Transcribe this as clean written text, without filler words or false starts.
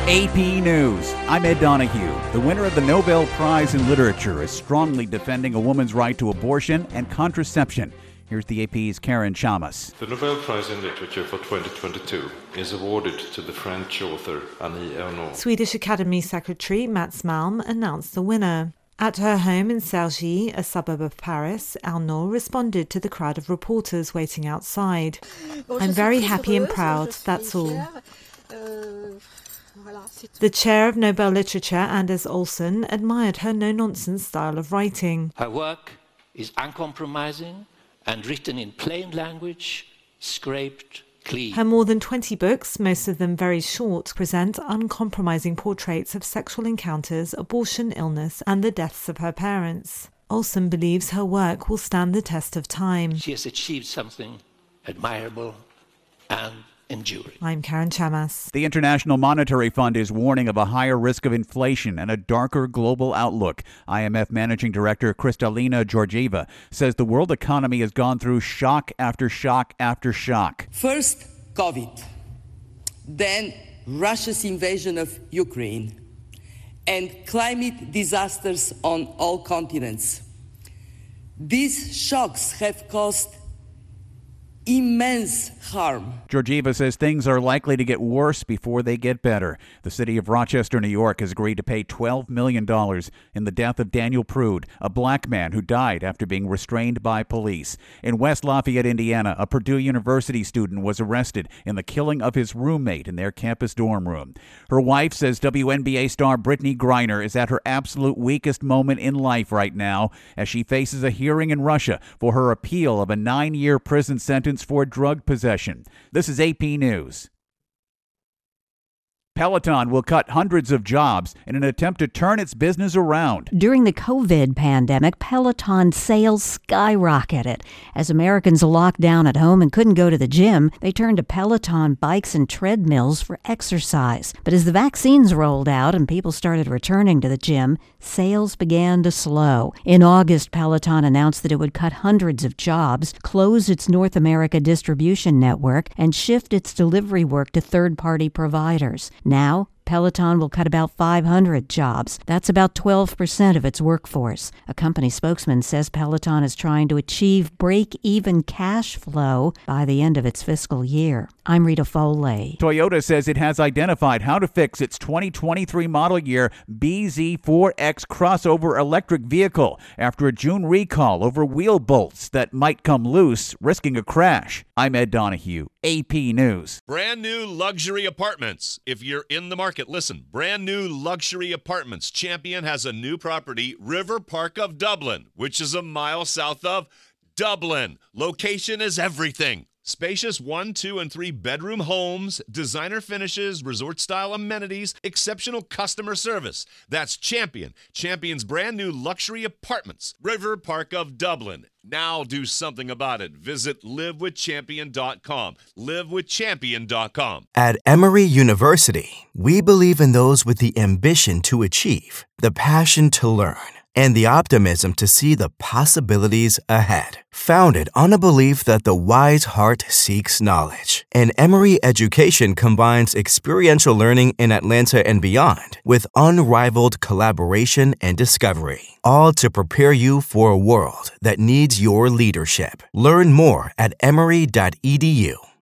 AP News. I'm Ed Donahue. The winner of the Nobel Prize in Literature is strongly defending a woman's right to abortion and contraception. Here's the AP's Karen Chamas. The Nobel Prize in Literature for 2022 is awarded to the French author Annie Ernaux. Swedish Academy Secretary Mats Malm announced the winner. At her home in Cergy, a suburb of Paris, Ernaux responded to the crowd of reporters waiting outside. "I'm very happy and proud, that's all." The chair of Nobel Literature, Anders Olsson, admired her no-nonsense style of writing. Her work is uncompromising and written in plain language, scraped clean. Her more than 20 books, most of them very short, present uncompromising portraits of sexual encounters, abortion, illness, and the deaths of her parents. Olsson believes her work will stand the test of time. She has achieved something admirable and enduring. I'm Karen Chamas. The International Monetary Fund is warning of a higher risk of inflation and a darker global outlook. IMF Managing Director Kristalina Georgieva says the world economy has gone through shock after shock after shock. First, COVID, then Russia's invasion of Ukraine, and climate disasters on all continents. These shocks have caused immense harm. Georgieva says things are likely to get worse before they get better. The city of Rochester, New York, has agreed to pay $12 million in the death of Daniel Prude, a black man who died after being restrained by police. In West Lafayette, Indiana, a Purdue University student was arrested in the killing of his roommate in their campus dorm room. Her wife says WNBA star Brittany Griner is at her absolute weakest moment in life right now as she faces a hearing in Russia for her appeal of a 9-year prison sentence for drug possession. This is AP News. Peloton will cut hundreds of jobs in an attempt to turn its business around. During the COVID pandemic, Peloton sales skyrocketed. As Americans locked down at home and couldn't go to the gym, they turned to Peloton bikes and treadmills for exercise. But as the vaccines rolled out and people started returning to the gym, sales began to slow. In August, Peloton announced that it would cut hundreds of jobs, close its North America distribution network, and shift its delivery work to third-party providers. Now, Peloton will cut about 500 jobs. That's about 12% of its workforce. A company spokesman says Peloton is trying to achieve break-even cash flow by the end of its fiscal year. I'm Rita Foley. Toyota says it has identified how to fix its 2023 model year BZ4X crossover electric vehicle after a June recall over wheel bolts that might come loose, risking a crash. I'm Ed Donahue, AP News. Brand new luxury apartments. If you're in the market, listen. Brand new luxury apartments. Champion has a new property, River Park of Dublin, which is a mile south of Dublin. Location is everything. Spacious 1, 2, and 3 bedroom homes, designer finishes, resort-style amenities, exceptional customer service. That's Champion. Champion's brand new luxury apartments. River Park of Dublin. Now do something about it. Visit livewithchampion.com. Livewithchampion.com. At Emory University, we believe in those with the ambition to achieve, the passion to learn, and the optimism to see the possibilities ahead. Founded on a belief that the wise heart seeks knowledge, and Emory education combines experiential learning in Atlanta and beyond with unrivaled collaboration and discovery, all to prepare you for a world that needs your leadership. Learn more at emory.edu.